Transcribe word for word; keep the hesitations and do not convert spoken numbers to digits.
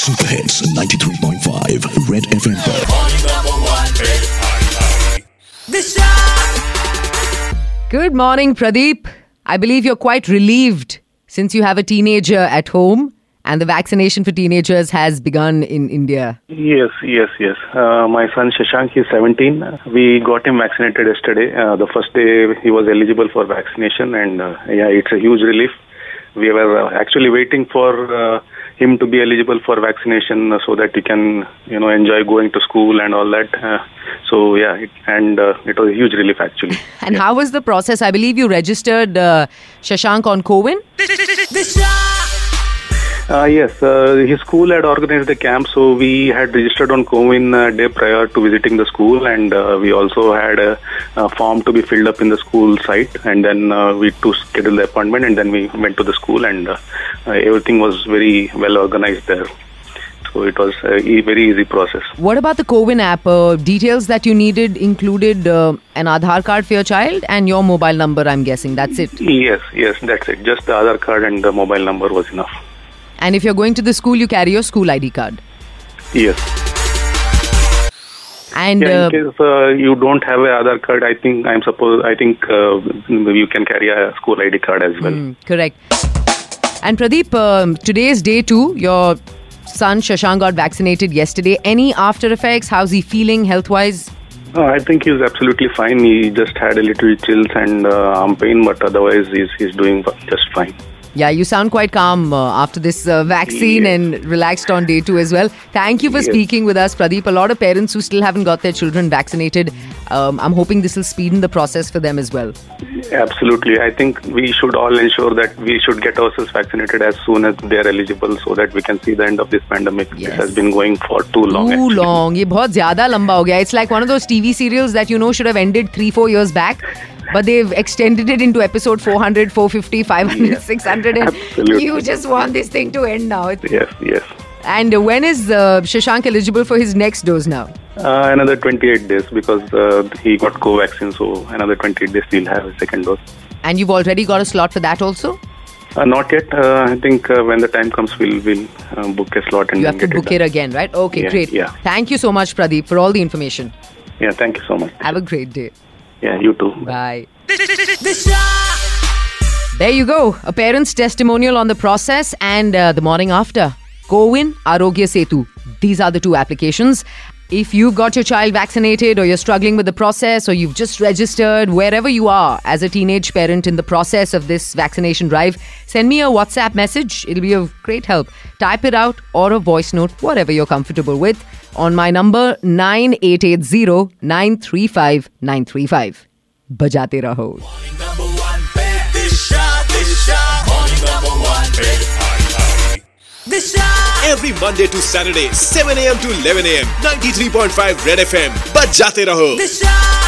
Super Hits ninety-three point five Red F M पर Good morning, Pradeep. I believe you're quite relieved since you have a teenager at home and the vaccination for teenagers has begun in India. Yes, yes, yes. Uh, my son Shashank is seventeen. We got him vaccinated yesterday. Uh, the first day he was eligible for vaccination, and uh, yeah, it's a huge relief. We were uh, actually waiting for uh, him to be eligible for vaccination uh, so that he can, you know, enjoy going to school and all that. Uh, so yeah, it, and uh, it was a huge relief actually. And yeah. How was the process? I believe you registered uh, Shashank on CoWIN? Uh, yes, uh, his school had organized the camp, so we had registered on CoWIN a day prior to visiting the school, and uh, we also had a, a form to be filled up in the school site, and then uh, we to schedule the appointment, and then we went to the school, and uh, uh, everything was very well organized there. So it was a e- very easy process. What about the CoWIN app? Uh, details that you needed included uh, an Aadhaar card for your child and your mobile number, I'm guessing. That's it? Yes, yes, that's it. Just the Aadhaar card and the mobile number was enough. And if you're going to the school, you carry your school I D card. Yes. And yeah, in uh, case uh, you don't have a Aadhaar card, I think I'm suppose I think uh, you can carry a school I D card as well. Mm, correct. And Pradeep, um, today is day two. Your son Shashank got vaccinated yesterday. Any after effects? How's he feeling health-wise? Oh, I think he's absolutely fine. He just had a little chills and uh, arm pain, but otherwise he's he's doing just fine. Yeah, you sound quite calm uh, after this uh, vaccine yes. and relaxed on day two as well. Thank you for yes. speaking with us, Pradeep. A lot of parents who still haven't got their children vaccinated, um, I'm hoping this will speeden the process for them as well. Absolutely. I think we should all ensure that we should get ourselves vaccinated as soon as they are eligible so that we can see the end of this pandemic. Yes. This has been going for too long. Too actually. long. ये बहुत ज़्यादा लंबा हो गया. It's like one of those T V serials that you know should have ended three, four years back. But they've extended it into episode four hundred, four fifty, five hundred, yeah, six hundred. And absolutely. You just want this thing to end now. Yes, yes. And when is uh, Shashank eligible for his next dose now? Uh, another twenty-eight days because uh, he got Covaxin, so another twenty-eight days he'll have a second dose. And you've already got a slot for that also? Uh, not yet. Uh, I think uh, when the time comes, we'll, we'll uh, book a slot and You then have to get book it, it again, right? Okay, yeah, great. Yeah. Thank you so much, Pradeep, for all the information. Yeah, thank you so much. Have a great day. Yeah, you too. Bye. There you go. A parent's testimonial on the process and uh, the morning after. CoWIN, Arogya Setu. These are the two applications. If you've got your child vaccinated or you're struggling with the process or you've just registered, wherever you are as a teenage parent in the process of this vaccination drive, send me a WhatsApp message. It'll be of great help. Type it out or a voice note, whatever you're comfortable with, on my number nine eight eight zero, nine three five, nine three five. Bajate raho. Every Monday to Saturday, seven a.m. to eleven a.m. ninety-three point five Red F M. Bajate raho.